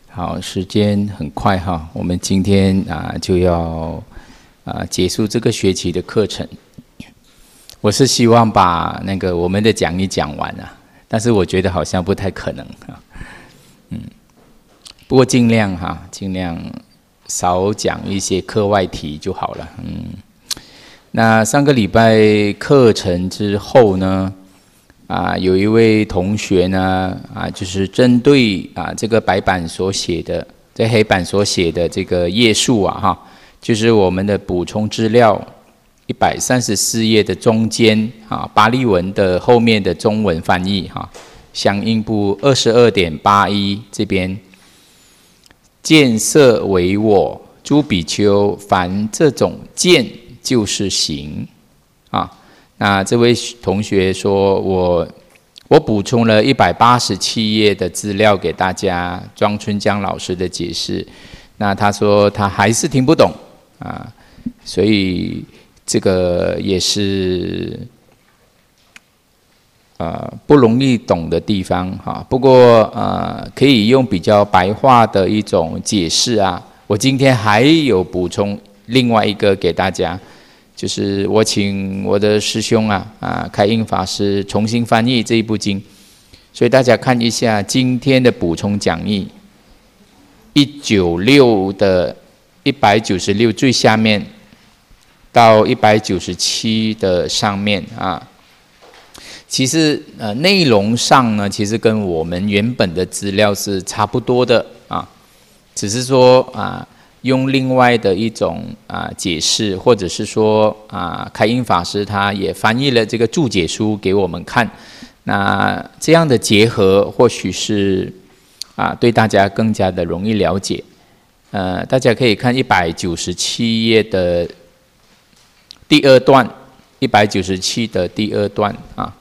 好，时间很快哈，我们今天就要结束这个学期的课程。我是希望把那个我们的讲义讲完啊，但是我觉得好像不太可能啊。不过尽量少讲一些课外题就好了。那上个礼拜课程之后呢，有一位同学呢，就是针对这个白板所写的，在黑板所写的这个页数就是我们的补充资料134页的中间巴利文的后面的中文翻译相应部22.81这边，见色为我，诸比丘，凡这种见就是行那这位同学说，我补充了187页的资料给大家，庄春江老师的解释。那他说他还是听不懂所以这个也是不容易懂的地方不过可以用比较白话的一种解释我今天还有补充另外一个给大家。就是我请我的师兄开印法师重新翻译这一部经，所以大家看一下今天的补充讲义196的196最下面到197的上面其实内容上呢，其实跟我们原本的资料是差不多的只是说用另外的一种解释，或者是说开印法师他也翻译了这个注解书给我们看。那这样的结合，或许是对大家更加的容易了解。大家可以看197页的第二段，197的第二段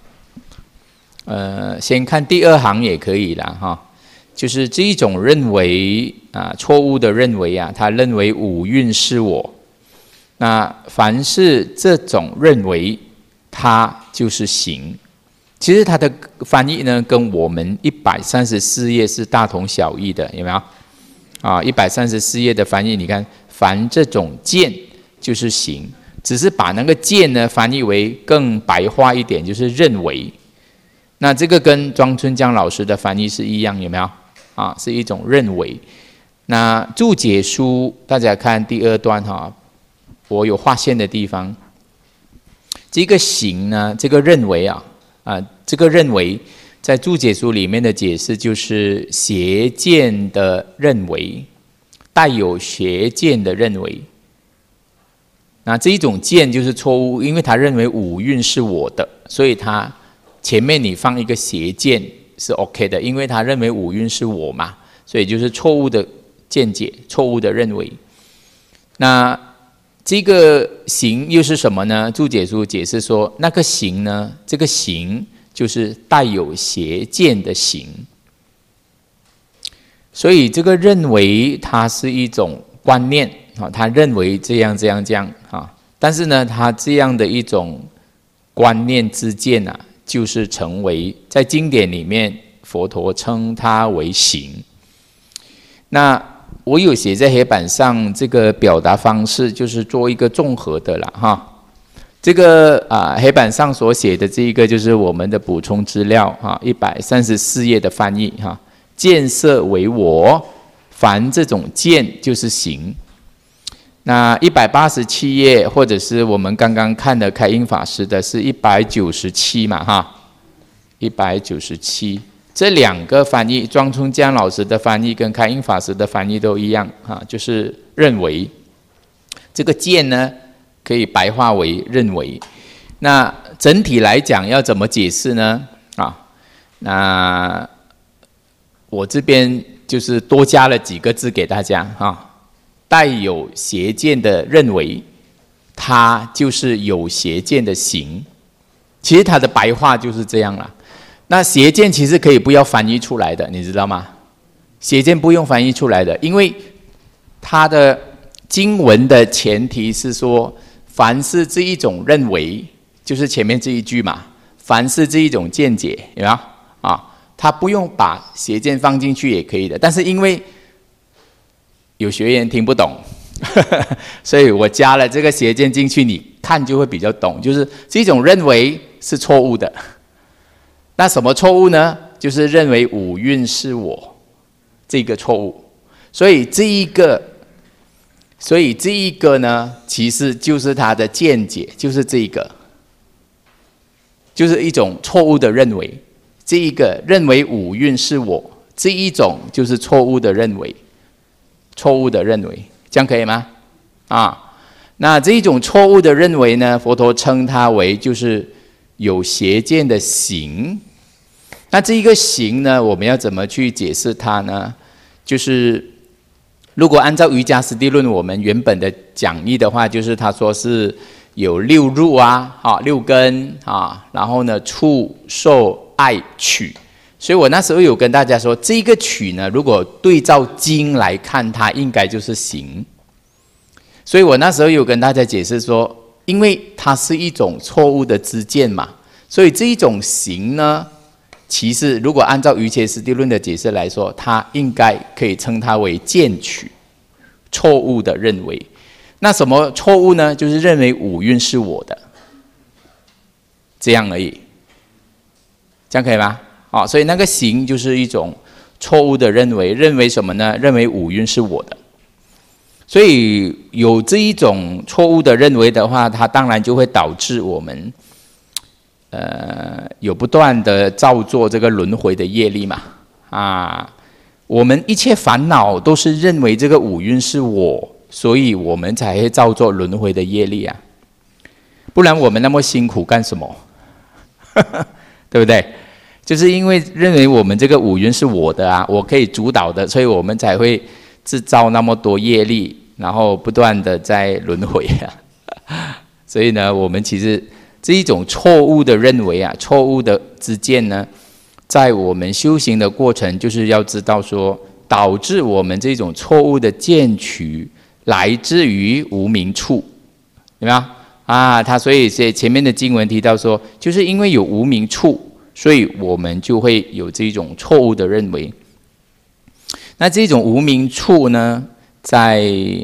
先看第二行也可以啦就是这一种认为错误的认为他认为五蕴是我。那凡是这种认为，它就是行。其实它的翻译呢，跟我们134页是大同小异的，有没有？134页的翻译，你看，凡这种见就是行，只是把那个见呢翻译为更白话一点，就是认为。那这个跟庄春江老师的翻译是一样，有没有？是一种认为。那注解书大家看第二段我有划线的地方，这个行呢，这个认为这个认为在注解书里面的解释就是邪见的认为，带有邪见的认为。那这一种见就是错误，因为他认为五蕴是我的，所以他前面你放一个邪见是 OK 的，因为他认为五蕴是我嘛，所以就是错误的见解，错误的认为。那这个行又是什么呢？注解书解释说，那个行呢，这个行就是带有邪见的行。所以这个认为它是一种观念他认为这样但是呢，他这样的一种观念之见就是成为在经典里面佛陀称它为行。那我有写在黑板上，这个表达方式就是做一个综合的啦这个黑板上所写的这一个就是我们的补充资料134页的翻译见色为我，凡这种见就是行。那187页，或者是我们刚刚看的开印法师的是197嘛197，这两个翻译，庄春江老师的翻译跟开印法师的翻译都一样就是认为这个见呢可以白话为认为。那整体来讲要怎么解释呢那我这边就是多加了几个字给大家带有邪见的认为，它就是有邪见的行。其实它的白话就是这样啦。那邪见其实可以不要翻译出来的，你知道吗？邪见不用翻译出来的，因为它的经文的前提是说，凡是这一种认为，就是前面这一句嘛，凡是这一种见解，有没有它不用把邪见放进去也可以的，但是因为有学员听不懂，所以我加了这个邪见进去，你看就会比较懂。就是这种认为是错误的。那什么错误呢？就是认为五蕴是我，这个错误。所以这一个呢，其实就是他的见解，就是这一个，就是一种错误的认为。这一个认为五蕴是我，这一种就是错误的认为。错误的认为，这样可以吗？那这一种错误的认为呢，佛陀称它为就是有邪见的行。那这一个行呢，我们要怎么去解释它呢？就是如果按照瑜伽师地论我们原本的讲义的话，就是他说是有六入六根然后呢触受爱取。所以我那时候有跟大家说，这个取呢，如果对照经来看，它应该就是行。所以我那时候有跟大家解释说，因为它是一种错误的知见嘛，所以这一种行呢，其实如果按照瑜伽师地论的解释来说，它应该可以称它为见取，错误的认为。那什么错误呢？就是认为五蕴是我的，这样而已。这样可以吗？所以那个行就是一种错误的认为，认为什么呢？认为五蕴是我的。所以有这一种错误的认为的话，它当然就会导致我们有不断的造作这个轮回的业力嘛。我们一切烦恼都是认为这个五蕴是我，所以我们才会造作轮回的业力啊。不然我们那么辛苦干什么？对不对？就是因为认为我们这个五蕴是我的我可以主导的，所以我们才会制造那么多业力，然后不断的在轮回所以呢，我们其实这一种错误的认为错误的知见呢，在我们修行的过程，就是要知道说，导致我们这种错误的见取来自于无明处，有没有他所以前面的经文提到说，就是因为有无明处，所以我们就会有这种错误的认为。那这种无明处呢，在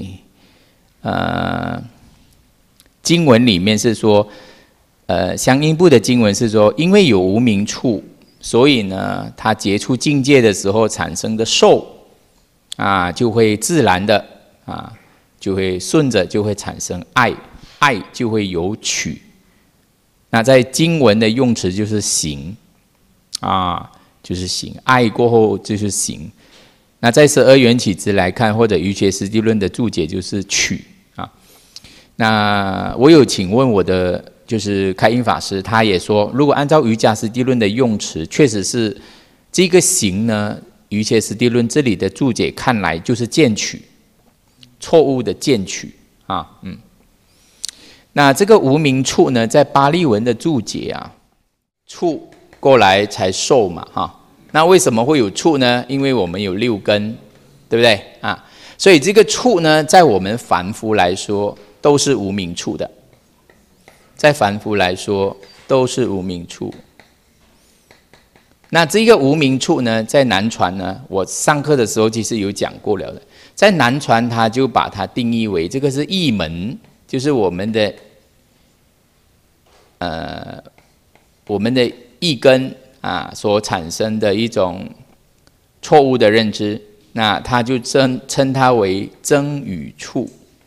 经文里面是说，相应部的经文是说，因为有无明处，所以呢，它接触境界的时候产生的受就会自然的就会顺着就会产生爱，爱就会有取。那在经文的用词就是行就是行，爱过后就是行。那在12缘起支来看，或者瑜伽师地论的注解就是取那我有请问我的就是开印法师，他也说，如果按照瑜伽师地论的用词，确实是这个行呢，瑜伽师地论这里的注解看来就是见取，错误的见取那这个无明处呢，在巴利文的注解处过来才受嘛那为什么会有处呢？因为我们有六根，对不对所以这个处呢，在我们凡夫来说都是无明处的，在凡夫来说都是无明处。那这个无明处呢，在南传呢，我上课的时候其实有讲过了的，在南传他就把它定义为这个是意门，就是我们的意根所产生的一种错误的认知，那他就称它为增语处。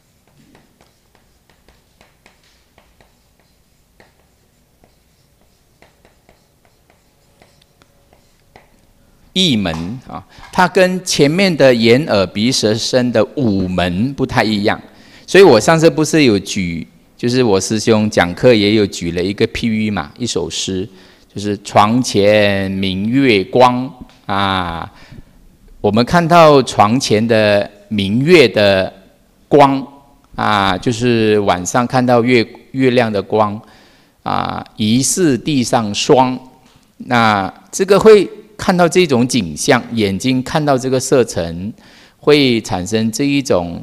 意门它跟前面的眼耳鼻舌身的五门不太一样，所以我上次不是有举，就是我师兄讲课也有举了一个譬喻嘛，一首诗，就是床前明月光我们看到床前的明月的光就是晚上看到月亮的光疑是地上霜。那这个会看到这种景象，眼睛看到这个色尘，会产生这一种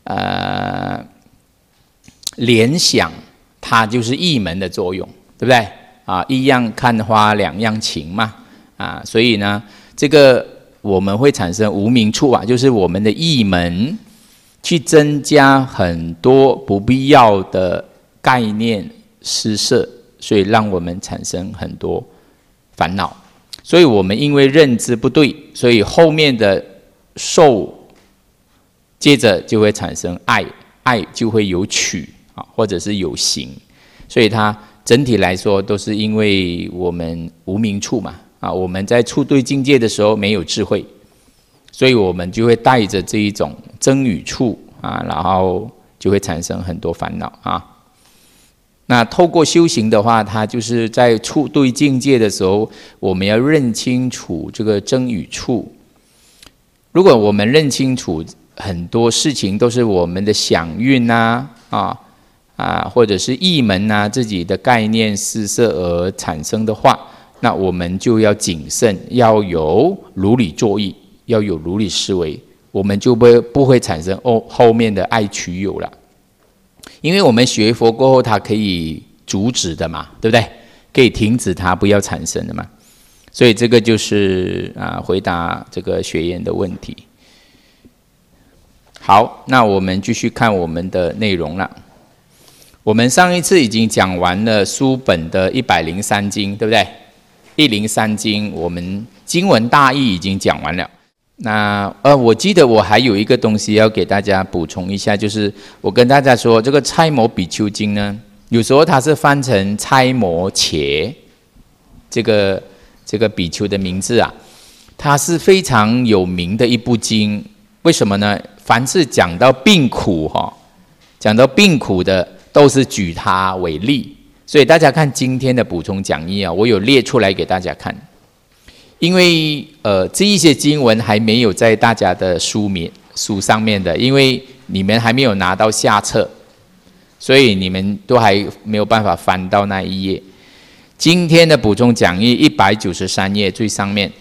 联想，它就是意门的作用，对不对一样看花两样情嘛所以呢，这个我们会产生无明处就是我们的意门去增加很多不必要的概念施设，所以让我们产生很多烦恼。所以我们因为认知不对，所以后面的受接着就会产生爱，爱就会有取或者是有行，所以它整体来说都是因为我们无明处嘛我们在处对境界的时候没有智慧，所以我们就会带着这一种增与处然后就会产生很多烦恼那透过修行的话，它就是在处对境界的时候，我们要认清楚这个增与处。如果我们认清楚很多事情都是我们的想运或者是意门自己的概念施设而产生的话，那我们就要谨慎，要有如理作意，要有如理思维，我们就不会产生后面的爱取有了。因为我们学佛过后，它可以阻止的嘛，对不对？可以停止它不要产生的嘛。所以这个就是回答这个学员的问题。好，那我们继续看我们的内容了。我们上一次已经讲完了书本的103经，对不对？103经，我们经文大意已经讲完了。那我记得我还有一个东西要给大家补充一下，就是我跟大家说，这个猜摩比丘经呢，有时候它是翻成猜摩伽，这个比丘的名字它是非常有名的一部经。为什么呢？凡是讲到病苦讲到病苦的，都是举它为例。所以大家看今天的补充讲义我有列出来给大家看。因为这一些经文还没有在大家的书上面的，因为你们还没有拿到下册，所以你们都还没有办法翻到那一页。今天的补充讲义193页最上面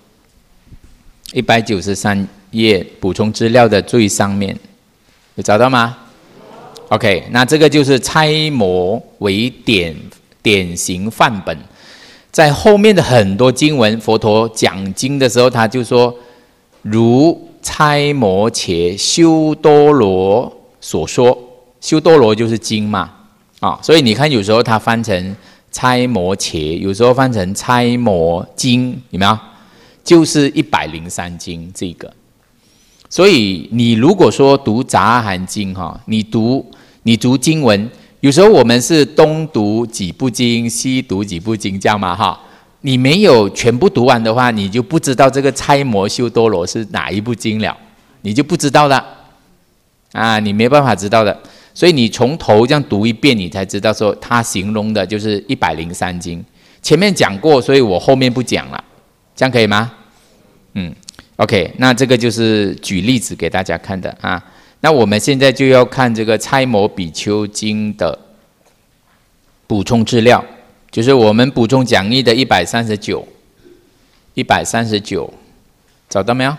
，193页补充资料的最上面，有找到吗 ？OK， 那这个就是猜摩为典型范本。在后面的很多经文，佛陀讲经的时候，他就说，如猜摩伽修多罗所说，修多罗就是经嘛，所以你看有时候他翻成猜摩伽，有时候翻成猜摩经，有没有？就是103经这个。所以你如果说读杂阿含经你读经文。有时候我们是东读几部经，西读几部经，这样嘛你没有全部读完的话，你就不知道这个猜摩修多罗是哪一部经了，你就不知道了你没办法知道的。所以你从头这样读一遍，你才知道说它形容的就是103经。前面讲过，所以我后面不讲了，这样可以吗？OK， 那这个就是举例子给大家看的那我们现在就要看这个猜摩比丘经的补充资料，就是我们补充讲义的139，找到没有？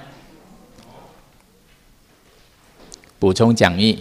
补充讲义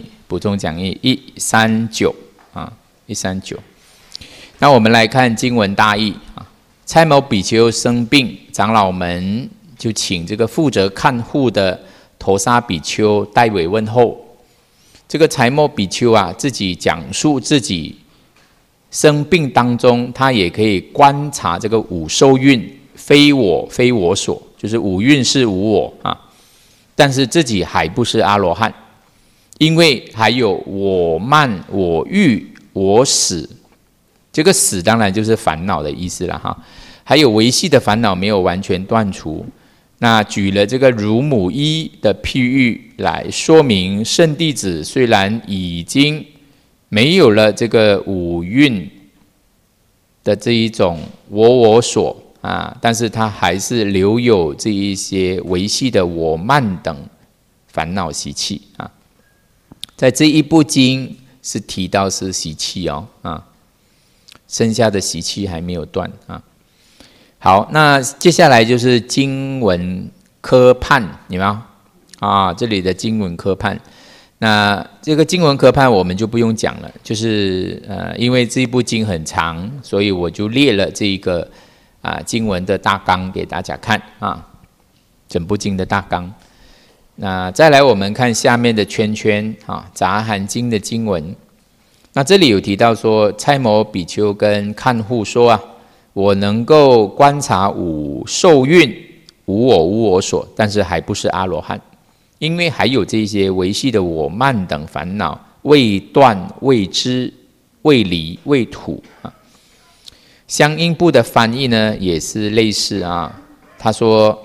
139139。那我们来看经文大意猜摩比丘生病，长老们就请这个负责看护的陀沙比丘代为问候。这个猜摩比丘自己讲述自己生病当中，他也可以观察这个五受蕴，非我非我所，就是五蕴是无我但是自己还不是阿罗汉，因为还有我慢、我欲、我死。这个死当然就是烦恼的意思了还有维系的烦恼没有完全断除。那举了这个乳母衣的譬喻来说明，圣弟子虽然已经没有了这个五蕴的这一种我所但是他还是留有这一些维系的我慢等烦恼习气在这一部经是提到是习气剩下的习气还没有断好，那接下来就是经文科判，有没有这里的经文科判，那这个经文科判我们就不用讲了，就是因为这一部经很长，所以我就列了这一个经文的大纲给大家看整部经的大纲。 那再来我们看下面的圈圈啊，杂含经的经文。那这里有提到说，猜摩比丘跟看护说啊，我能够观察五受蕴，无我无我所，但是还不是阿罗汉，因为还有这些维系的我慢等烦恼未断、未知、未离、未吐啊。相应部的翻译呢，也是类似啊。他说：“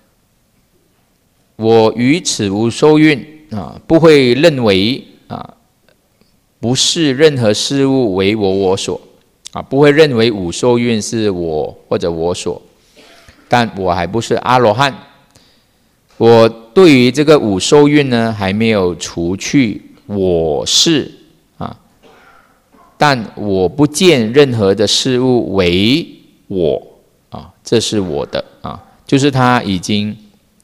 我于此无受蕴啊，不会认为啊，不是任何事物为我所啊，不会认为五受蕴是我或者我所，但我还不是阿罗汉。我对于这个五受蕴呢，还没有除去我是啊，但我不见任何的事物为我啊，这是我的啊，就是他已经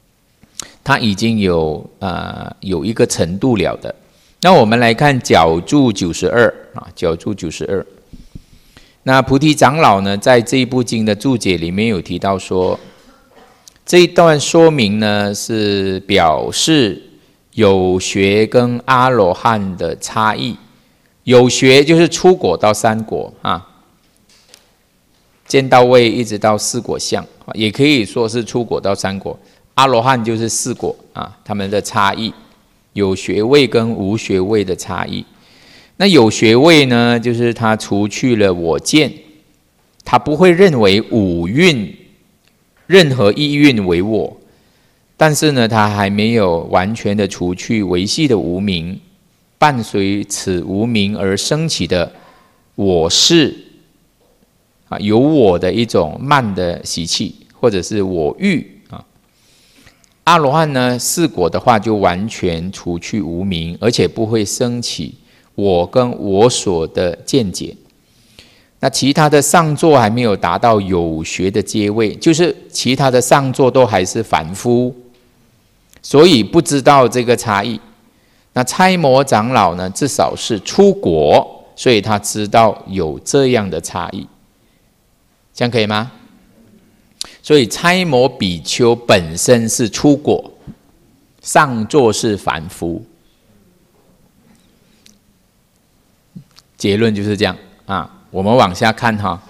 有一个程度了的。那我们来看角注92啊，角注92。那菩提长老呢，在这一部经的注解里面有提到说，这一段说明呢是表示有学跟阿罗汉的差异。有学就是出果到三果啊，见到位一直到四果相，也可以说是出果到三果。阿罗汉就是四果啊，他们的差异，有学位跟无学位的差异。那有学位呢，就是他除去了我见，他不会认为五蕴任何一蕴为我，但是呢，他还没有完全的除去维系的无明，伴随此无明而升起的我是啊，有我的一种慢的习气，或者是我欲啊。阿罗汉呢，四果的话就完全除去无明，而且不会升起我跟我所的见解。那其他的上座还没有达到有学的阶位，就是其他的上座都还是凡夫，所以不知道这个差异。那猜摩长老呢，至少是出果，所以他知道有这样的差异，这样可以吗？所以猜摩比丘本身是出果，上座是凡夫，结论就是这样啊。我们往下看哈，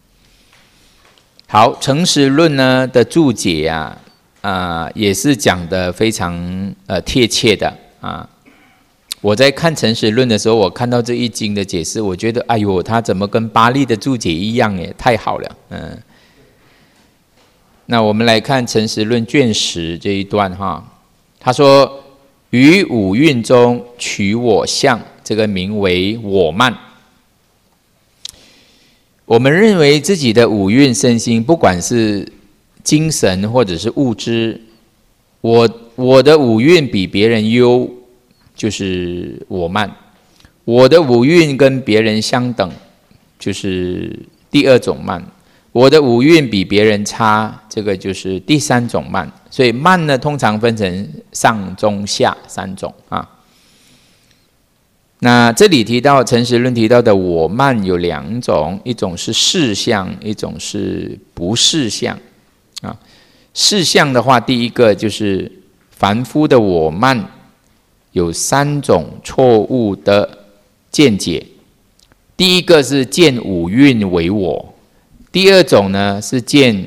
好，诚实论呢的注解也是讲得非常贴切的啊。我在看诚实论的时候，我看到这一经的解释，我觉得哎呦，它怎么跟巴利的注解一样耶？太好了，那我们来看诚实论卷10这一段哈，他说：于五蕴中取我相，这个名为我慢。我们认为自己的五蕴身心，不管是精神或者是物质，我的五蕴比别人优，就是我慢；我的五蕴跟别人相等，就是第二种慢；我的五蕴比别人差，这个就是第三种慢。所以慢呢，通常分成上中下三种啊。那这里提到诚实论提到的我慢有两种，一种是事相，一种是不事相啊。事相的话，第一个就是凡夫的我慢有三种错误的见解。第一个是见五蕴为我，第二种呢是见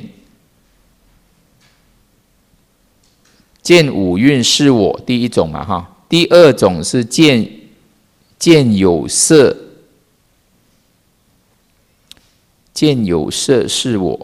五蕴是我，第一种嘛哈。第二种是见有色，见有色是我。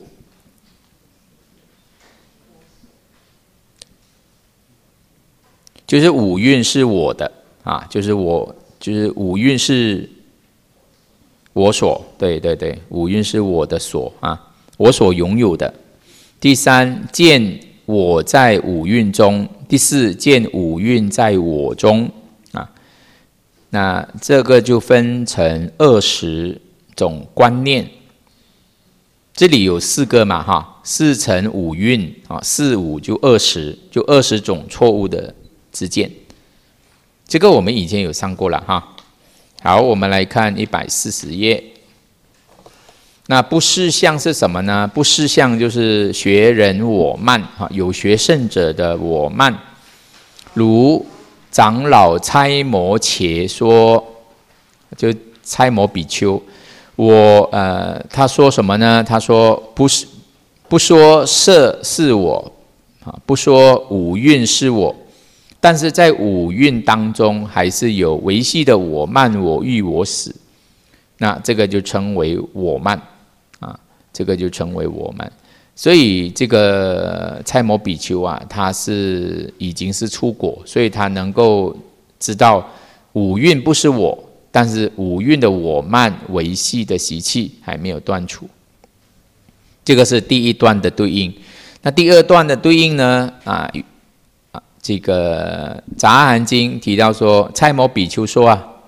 就是五蕴是我的啊，就是五蕴是我所，对对对，五蕴是我的所啊，我所拥有的。第三，见我在五蕴中；第四，见五蕴在我中啊。那这个就分成20种观念，这里有4个嘛哈，4乘5蕴啊，4、5就20，就20种错误的知见。这个我们以前有上过了哈。好，我们来看140页。那不事相是什么呢？不事相就是学人我慢啊，有学圣者的我慢。 如长老猜摩伽说，就猜摩比丘，他说什么呢？他说不说色是我不说五蕴是我，但是在五蕴当中还是有维系的我慢、我欲、我死，那这个就称为我慢这个就称为我慢。所以这个猜摩比丘他已经是出果，所以他能够知道五蕴不是我，但是五蕴的我慢维系的习气还没有断除。这个是第一段的对应。那第二段的对应呢？这个《杂阿含经》提到说，猜摩比丘说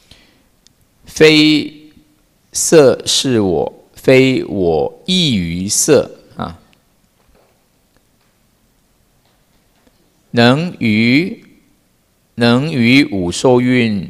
非色是我，非我异于色能于五受蕴，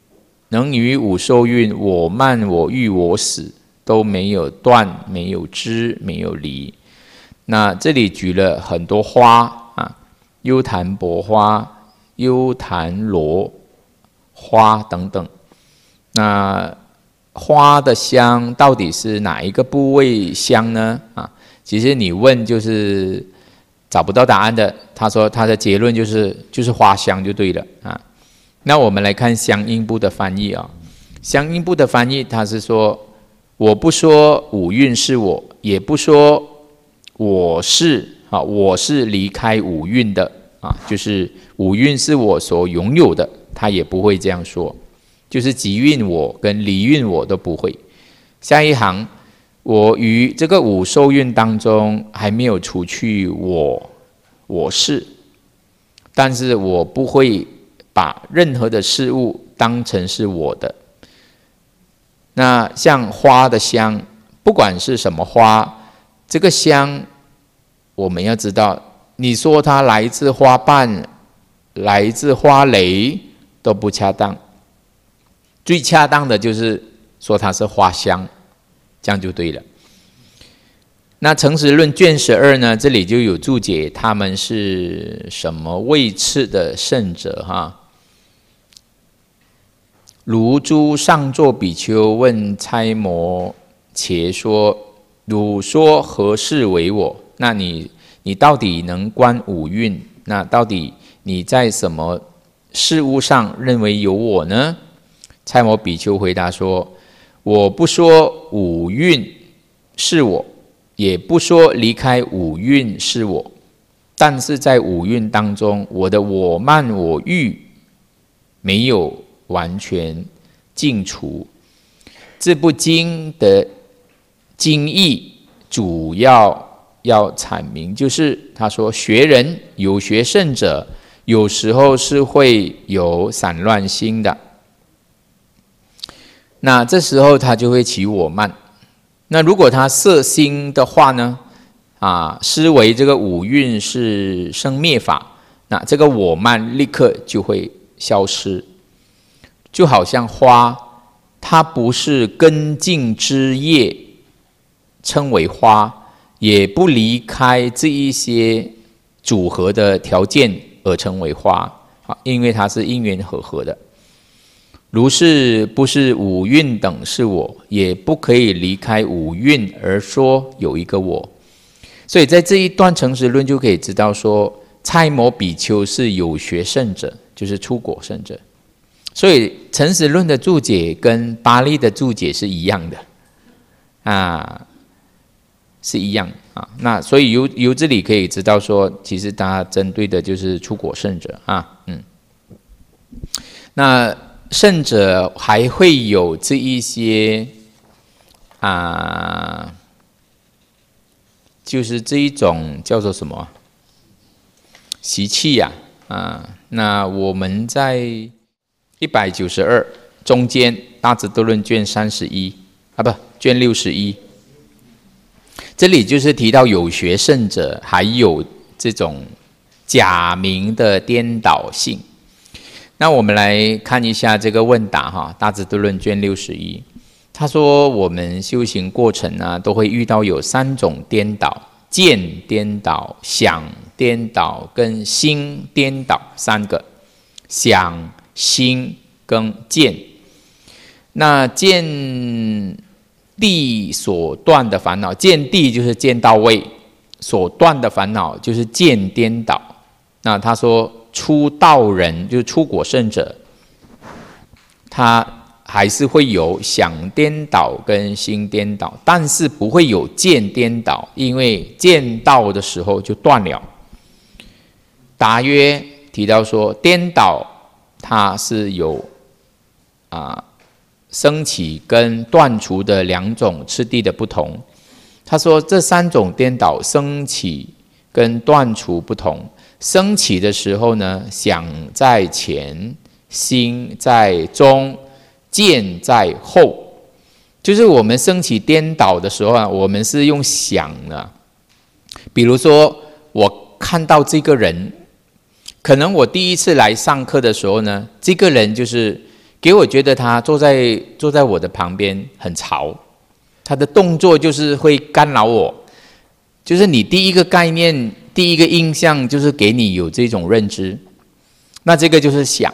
我慢、我欲、我死都没有断，没有知，没有离。那这里举了很多花优昙柏花、优昙罗花等等。那花的香到底是哪一个部位香呢？其实你问就是找不到答案的。他说他的结论就是花香就对了那我们来看相应部的翻译相应部的翻译他是说，我不说五蕴是我，也不说我是离开五蕴的就是五蕴是我所拥有的，他也不会这样说，就是即蕴我跟离蕴我都不会。下一行，我于这个五受蕴当中还没有除去我是，但是我不会把任何的事物当成是我的。那像花的香，不管是什么花，这个香我们要知道，你说它来自花瓣，来自花蕾都不恰当，最恰当的就是说它是花香，这样就对了。那诚实论卷12呢，这里就有注解他们是什么位次的圣者如诸上座比丘问猜摩伽说，汝说何事为我？那你到底能观五蕴？那到底你在什么事物上认为有我呢？猜摩比丘回答说，我不说五蕴是我，也不说离开五蕴是我，但是在五蕴当中，我的我慢、我欲没有完全尽除。这部经的经义主要阐明，就是他说学人有学圣者有时候是会有散乱心的，那这时候他就会起我慢。那如果他摄心的话呢思维这个五蕴是生灭法，那这个我慢立刻就会消失。就好像花，它不是根茎枝叶称为花，也不离开这一些组合的条件而成为花因为它是因缘和合的。如是不是五蕴等是我，也不可以离开五蕴而说有一个我。所以在这一段诚实论就可以知道说，猜摩比丘是有学圣者，就是出果圣者。所以诚实论的注解跟巴利的注解是一样的是一样那所以由这里可以知道说，其实它针对的就是出果圣者那圣者还会有这一些就是这一种叫做什么习气那我们在192中间大智度论卷31卷61，这里就是提到有学圣者还有这种假名的颠倒性。那我们来看一下这个问答大智度论卷61，他说我们修行过程都会遇到有3种颠倒：见颠倒、想颠倒跟心颠倒三个，想、心跟见。那见地所断的烦恼，见地就是见到位，所断的烦恼就是见颠倒。那他说出道人就是出果圣者，他还是会有想颠倒跟心颠倒，但是不会有见颠倒，因为见到的时候就断了。达约提到说，颠倒它是有升起跟断除的两种次第的不同。他说这三种颠倒升起跟断除不同。升起的时候呢，想在前，心在中，见在后。就是我们升起颠倒的时候啊，我们是用想的。比如说我看到这个人，可能我第一次来上课的时候呢，这个人就是给我觉得他坐在我的旁边很吵，他的动作就是会干扰我。就是你第一个概念，第一个印象就是给你有这种认知，那这个就是想。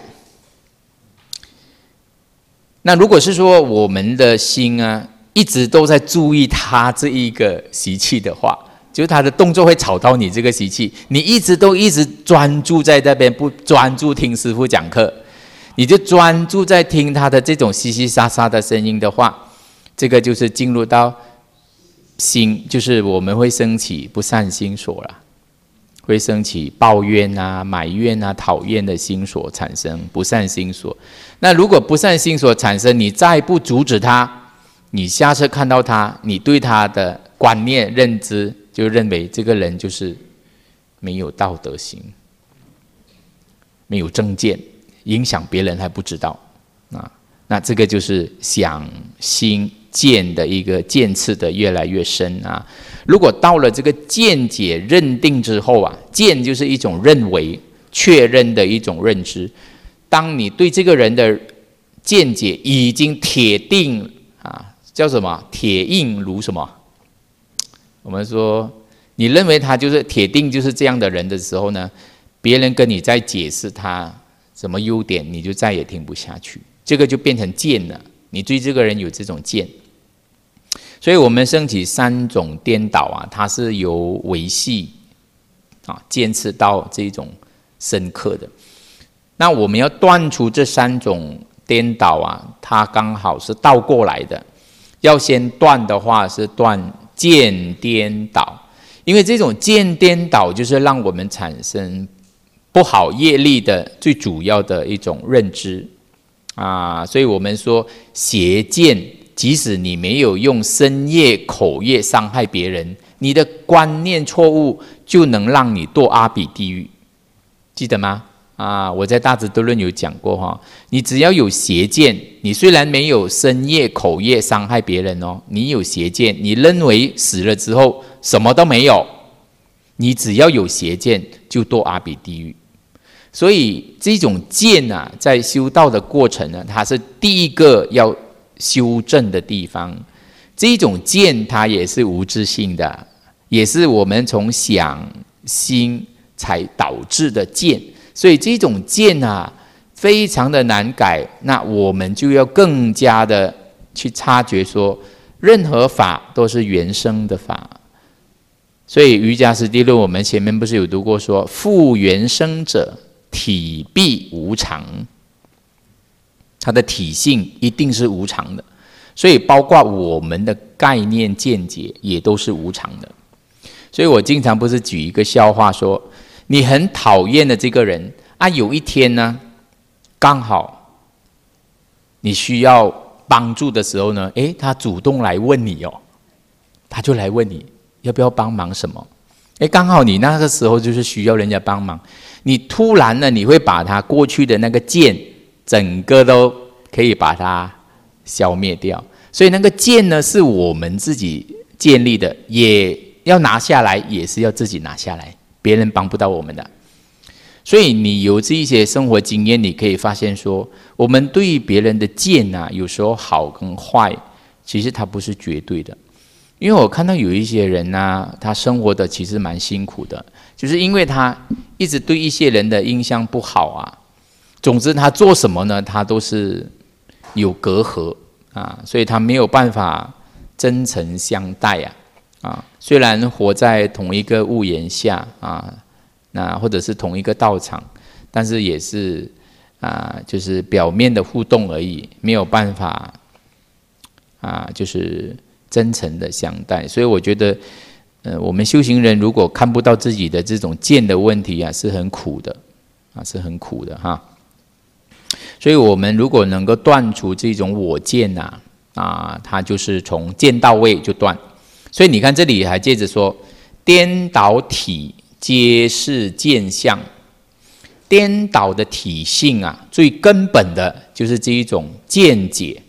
那如果是说我们的心啊，一直都在注意他这一个习气的话，就是他的动作会吵到你这个习气，你一直专注在那边，不专注听师父讲课，你就专注在听他的这种稀稀沙沙的声音的话，这个就是进入到心，就是我们会升起不善心所了，会升起抱怨啊、埋怨啊、讨厌的心所产生不善心所。那如果不善心所产生，你再不阻止他，你下次看到他，你对他的观念认知就认为这个人就是没有道德心，没有正见，影响别人还不知道啊。那这个就是想、心、见的一个见次的越来越深啊。如果到了这个见解认定之后啊，见就是一种认为、确认的一种认知。当你对这个人的见解已经铁定啊，叫什么？铁印如什么？我们说，你认为他就是铁定就是这样的人的时候呢，别人跟你在解释他什么优点，你就再也听不下去。这个就变成见了，你对这个人有这种见。所以我们升起三种颠倒啊，它是由维系啊见次到这种深刻的。那我们要断除这三种颠倒啊，它刚好是倒过来的。要先断的话是断见颠倒，因为这种见颠倒就是让我们产生不好业力的最主要的一种认知啊。所以我们说邪见，即使你没有用身业口业伤害别人，你的观念错误就能让你堕阿鼻地狱，记得吗？我在大智度论有讲过哈，你只要有邪见，你虽然没有身业口业伤害别人哦，你有邪见，你认为死了之后什么都没有，你只要有邪见就堕阿鼻地狱。所以这种见啊，在修道的过程呢，它是第一个要修正的地方。这种见它也是无自性的，也是我们从想心才导致的见。所以这种见啊，非常的难改。那我们就要更加的去察觉说，任何法都是原生的法。所以瑜伽师地论我们前面不是有读过说，复原生者体必无常，它的体性一定是无常的。所以包括我们的概念见解也都是无常的。所以我经常不是举一个笑话说，你很讨厌的这个人啊，有一天呢，刚好你需要帮助的时候呢，他主动来问你哦，他就来问你要不要帮忙什么？刚好你那个时候就是需要人家帮忙，你突然呢，你会把他过去的那个见，整个都可以把它消灭掉。所以那个见呢，是我们自己建立的，也要拿下来，也是要自己拿下来。别人帮不到我们的。所以你有这一些生活经验，你可以发现说，我们对别人的见啊，有时候好跟坏，其实它不是绝对的。因为我看到有一些人啊，他生活的其实蛮辛苦的， 就是因为他一直对一些人的印象不好啊。总之他做什么呢，他都是有隔阂啊，所以他没有办法真诚相待啊。虽然活在同一个屋檐下啊，那或者是同一个道场，但是也是就是表面的互动而已，没有办法就是真诚的相待。所以我觉得我们修行人如果看不到自己的这种见的问题是很苦的是很苦的哈。所以我们如果能够断除这种我见它就是从见到位就断。所以你看这里还接着说，颠倒体皆是见相。颠倒的体性最根本的就是这一种见解。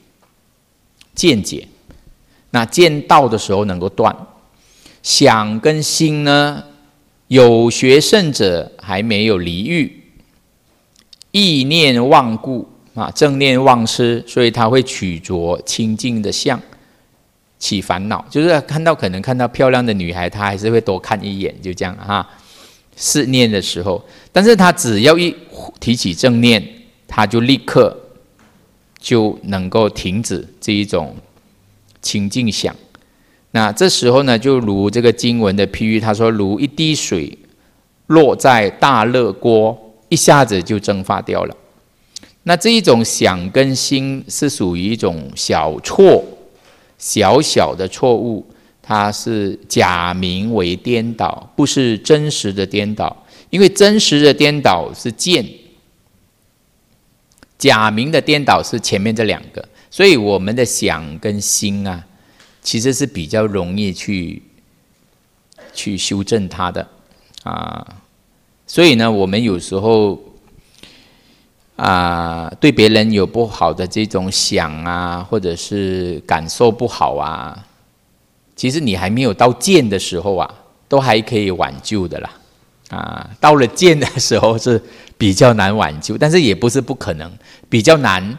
那见到的时候能够断。想跟心呢，有学圣者还没有离欲，意念忘故正念忘失，所以他会取着清净的相起烦恼，就是可能看到漂亮的女孩，他还是会多看一眼，就这样试念的时候，但是他只要一提起正念，他就立刻就能够停止这一种清净想。那这时候呢，就如这个经文的譬喻，他说如一滴水落在大热锅，一下子就蒸发掉了。那这一种想跟心是属于一种小错，小小的错误，它是假名为颠倒，不是真实的颠倒。因为真实的颠倒是见，假名的颠倒是前面这两个。所以我们的想跟心其实是比较容易去修正它的所以呢，我们有时候对别人有不好的这种想或者是感受不好其实你还没有到见的时候都还可以挽救的啦到了见的时候是比较难挽救，但是也不是不可能，比较难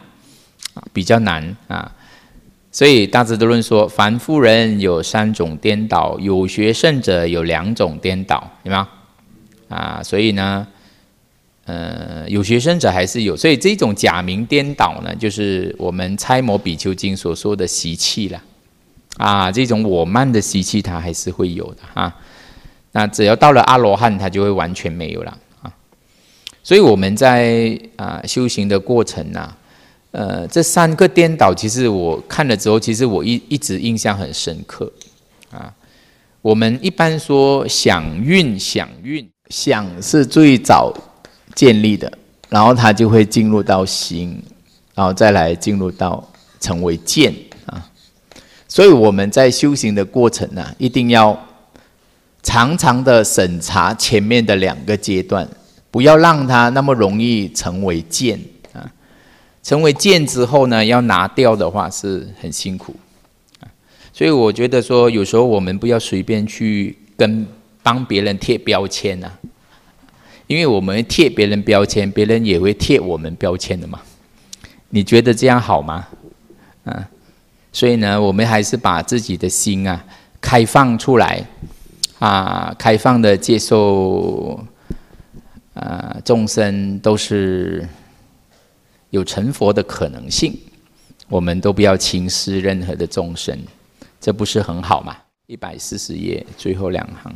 所以大智度论说，凡夫人有3种颠倒，有学圣者有2种颠倒，有没有所以呢有学圣者还是有，所以这种假名颠倒呢，就是我们猜摩比丘经所说的习气了这种我慢的习气它还是会有的那只要到了阿罗汉，它就会完全没有了所以我们在修行的过程这3个颠倒，其实我看了之后，其实我一直印象很深刻我们一般说想运，想是最早建立的，然后它就会进入到心，然后再来进入到成为见所以我们在修行的过程一定要常常的审查前面的2个阶段，不要让它那么容易成为见成为见之后呢，要拿掉的话是很辛苦所以我觉得说，有时候我们不要随便去帮别人贴标签因为我们贴别人标签，别人也会贴我们标签的嘛。你觉得这样好吗？所以呢，我们还是把自己的心开放出来开放的接受众生都是有成佛的可能性，我们都不要轻视任何的众生，这不是很好吗？140页最后2行，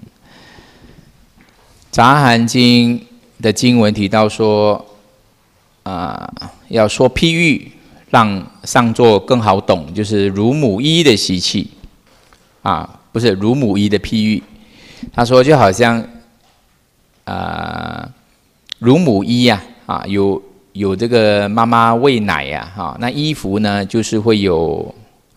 杂含经的经文提到说要说譬喻，让上座更好懂，就是如母衣的习气不是如母衣的譬喻。他说就好像乳母衣有这个妈妈喂奶那衣服呢就是会有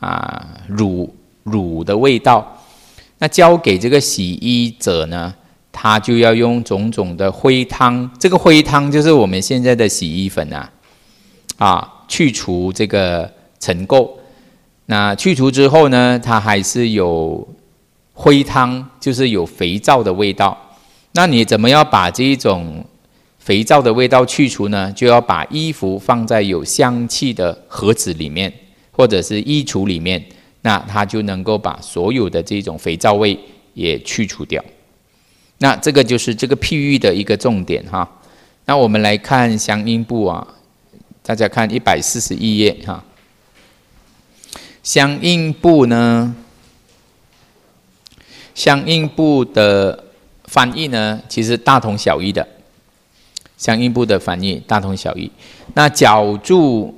乳的味道，那交给这个洗衣者呢，他就要用种种的灰汤，这个灰汤就是我们现在的洗衣粉去除这个尘垢。那去除之后呢，它还是有灰汤，就是有肥皂的味道。那你怎么样把这一种肥皂的味道去除呢？就要把衣服放在有香气的盒子里面，或者是衣橱里面，那它就能够把所有的这种肥皂味也去除掉。 那这个就是这个譬喻的一个重点哈。那我们来看相应部啊，大家看141页哈。相应部呢，相应部的翻译呢，其实大同小异的。相应部的翻译大同小异。那角注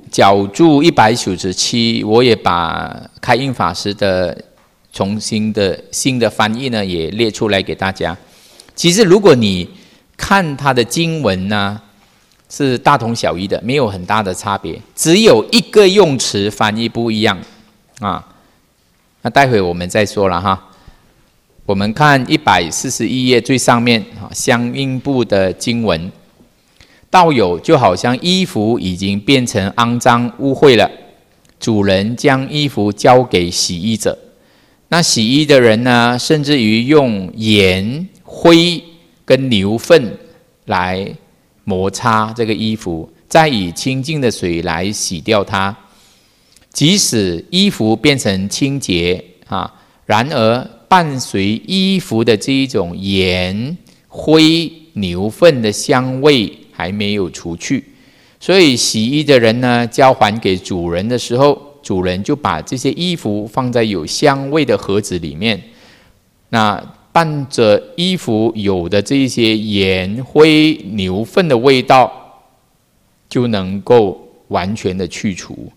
197，我也把开印法师的新的翻译呢也列出来给大家。其实如果你看他的经文呢，是大同小异的，没有很大的差别，只有一个用词翻译不一样啊。那待会我们再说了哈。我们看141页最上面相应部的经文。道友就好像衣服已经变成肮脏污秽了，主人将衣服交给洗衣者，那洗衣的人呢，甚至于用盐、灰跟牛粪来摩擦这个衣服，再以清净的水来洗掉它。即使衣服变成清洁然而伴随衣服的这一种盐、灰、牛粪的香味还没有除去，所以洗衣的人呢，交还给主人的时候，主人就把这些衣服放在有香味的盒子里面。那伴着衣服有的这些盐、灰、牛粪的味道，就能够完全的去除。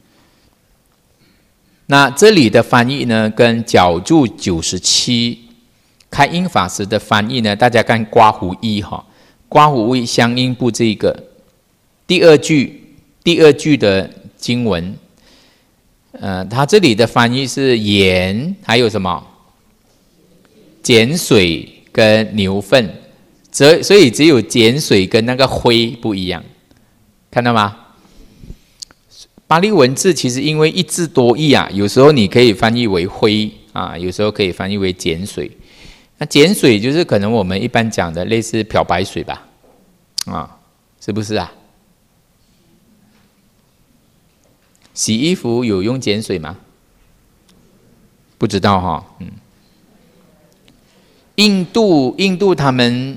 那这里的翻译呢，跟角注97开印法师的翻译呢，大家看刮胡一哈。刮胡一相应部这个第二句的经文，它这里的翻译是盐，还有什么碱水跟牛粪，所以只有碱水跟那个灰不一样，看到吗？巴利文字其实因为一字多义啊，有时候你可以翻译为灰啊，有时候可以翻译为碱水。那碱水就是可能我们一般讲的类似漂白水吧，是不是啊？洗衣服有用碱水吗？不知道哈，印度他们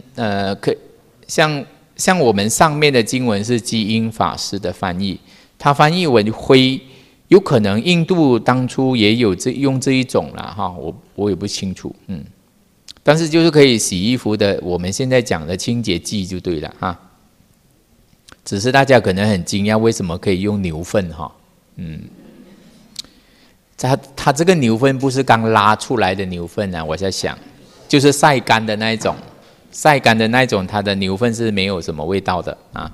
像我们上面的经文是基因法师的翻译，他翻译为灰，有可能印度当初也有用这一种啦哈，我也不清楚，但是就是可以洗衣服的，我们现在讲的清洁剂就对了哈。只是大家可能很惊讶，为什么可以用牛粪哈？它这个牛粪不是刚拉出来的牛粪啊，我在想，就是晒干的那一种，它的牛粪是没有什么味道的啊。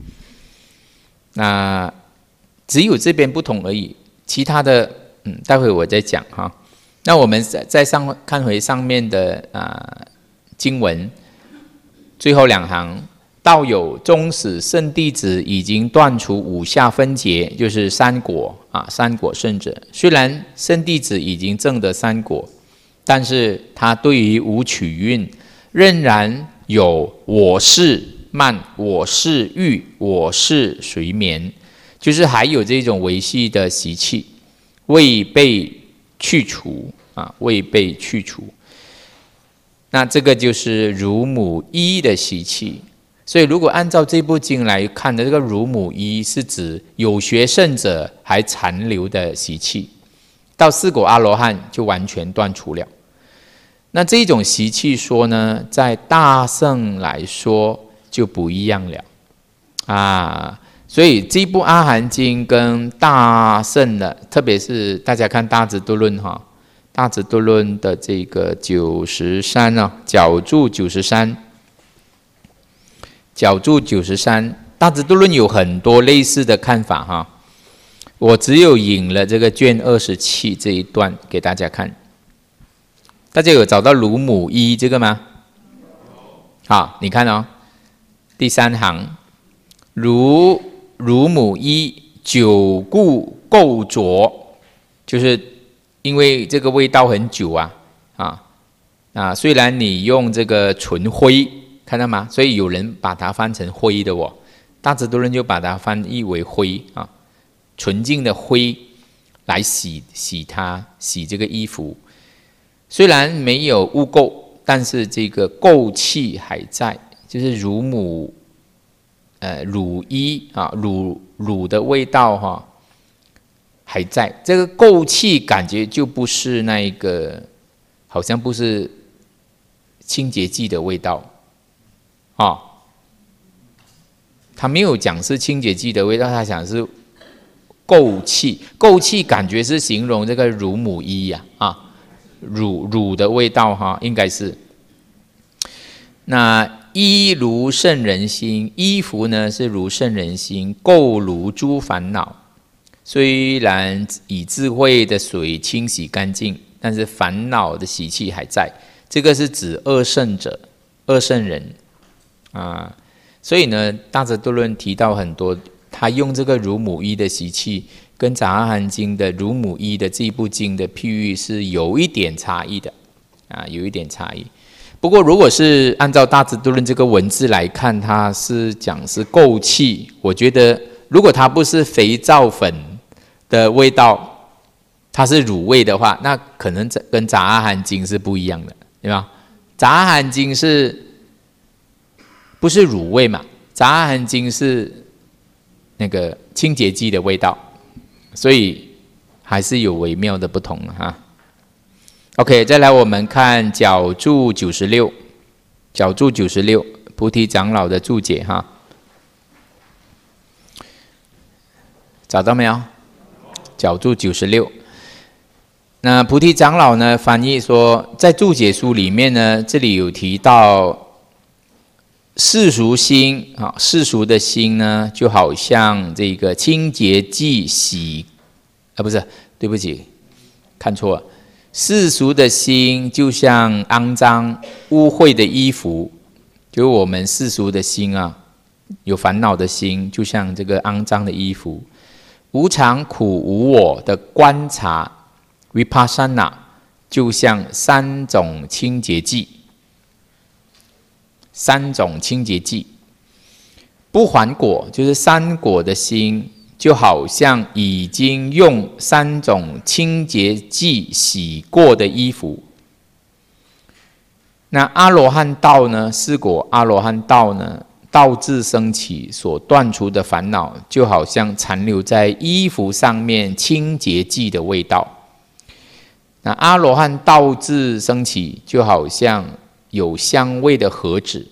那只有这边不同而已，其他的待会我再讲哈。那我们再看回上面的经文，最后2行，道友终使圣弟子已经断除五下分别，就是三果圣者。虽然圣弟子已经证得三果，但是他对于五取蕴仍然有我是慢、我是欲、我是睡眠，就是还有这种维系的习气未被去除未被去除。那这个就是乳母一的习气。所以如果按照这部经来看的，这个乳母一是指有学圣者还残留的习气，到四果阿罗汉就完全断除了。那这种习气说呢，在大乘来说就不一样了所以这部阿含经跟大乘的，特别是大家看大智度论大智度论的这个93角注93，大智度论有很多类似的看法我只有引了这个卷27这一段给大家看。大家有找到乳母一这个吗？好，你看第3行，如母一久故垢浊，就是因为这个味道很久虽然你用这个纯灰，看到吗？所以有人把它翻成灰的大智度论就把它翻译为灰纯净的灰来洗它，洗这个衣服。虽然没有污垢， 但是这个垢气还在，就是乳母乳衣啊，乳的味道哈还在。这个垢气感觉就不是那一个，好像不是清洁剂的味道啊。他没有讲是清洁剂的味道，他讲是垢气。垢气感觉是形容这个乳母衣呀乳的味道哈，应该是。那衣如圣人心，衣服呢是如圣人心，垢如诸烦恼。虽然以智慧的水清洗干净，但是烦恼的习气还在。这个是指二圣者、二圣人啊。所以呢，大智度论提到很多，他用这个乳母衣的习气，跟杂阿含经的乳母衣的这一部经的譬喻是有一点差异的啊，有一点差异。不过，如果是按照大智度论这个文字来看，它是讲是垢气。我觉得，如果它不是肥皂粉的味道，它是乳味的话，那可能跟杂阿含经是不一样的，对吧？杂阿含经是不是乳味嘛？杂阿含经是那个清洁剂的味道，所以还是有微妙的不同哈。OK， 再来我们看角注96，角注96，菩提长老的注解哈，找到没有？角注96。那菩提长老呢翻译说，在注解书里面呢，这里有提到世俗心啊，世俗的心呢，就好像这个清洁剂洗不是，对不起，看错了。世俗的心就像肮脏污秽的衣服，就是我们世俗的心啊，有烦恼的心，就像这个肮脏的衣服。无常苦无我的观察 vipassana 就像三种清洁剂，三种清洁剂。不还果就是三果的心，就好像已经用三种清洁剂洗过的衣服。那阿罗汉道呢？四果阿罗汉道呢？道智升起所断除的烦恼，就好像残留在衣服上面清洁剂的味道。那阿罗汉道智升起，就好像有香味的盒子。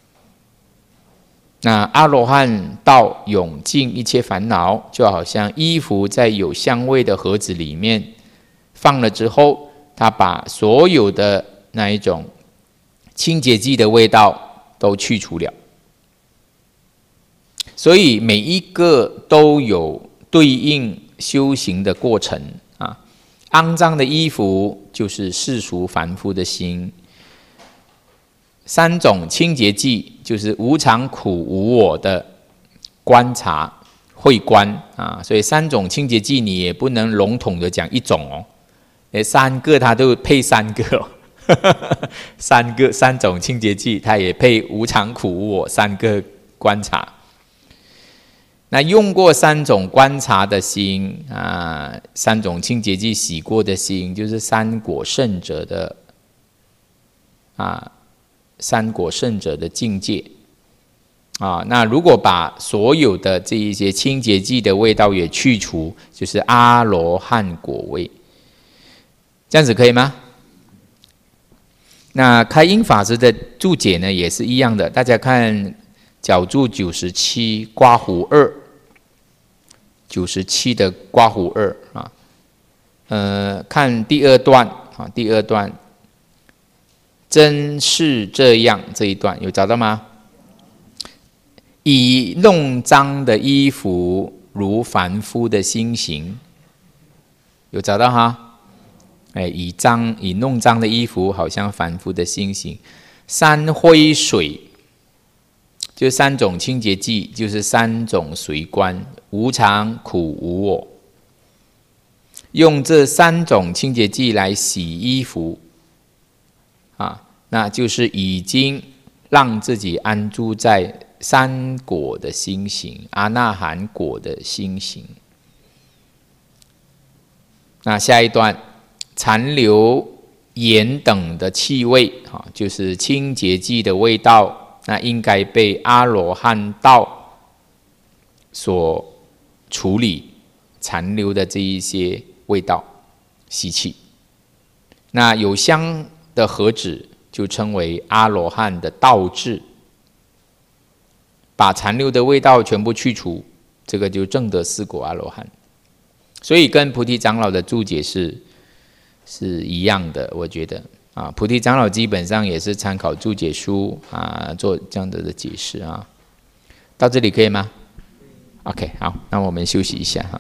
那阿罗汉道永尽一切烦恼，就好像衣服在有香味的盒子里面放了之后，他把所有的那一种清洁剂的味道都去除了。所以每一个都有对应修行的过程啊。肮脏的衣服就是世俗凡夫的心。三种清洁剂就是无常苦无我的观察慧观啊，所以三种清洁剂你也不能笼统的讲一种哦，三个它都配三个哦，三种清洁剂它也配无常苦无我三个观察。那用过三种观察的心啊，三种清洁剂洗过的心，就是三果圣者的三果圣者的境界啊。那如果把所有的这一些清洁剂的味道也去除，就是阿罗汉果位，这样子可以吗？那开英法师的注解呢，也是一样的。大家看角注97刮胡2 97的刮胡2啊，看第二段啊，第二段。真是这样，这一段有找到吗？以弄脏的衣服如凡夫的心行，有找到哈？以弄脏的衣服好像凡夫的心行。三灰水就三种清洁剂，就是三种随观，无常苦无我。用这三种清洁剂来洗衣服那就是已经让自己安住在三果的心行，阿那含果的心行。那下一段残留盐等的气味，就是清洁剂的味道，那应该被阿罗汉道所处理残留的这一些味道吸气。那有香的盒子就称为阿罗汉的道智，把残留的味道全部去除，这个就证得四果阿罗汉。所以跟菩提长老的注解是一样的，我觉得菩提长老基本上也是参考注解书做这样的解释到这里可以吗？ OK， 好，那我们休息一下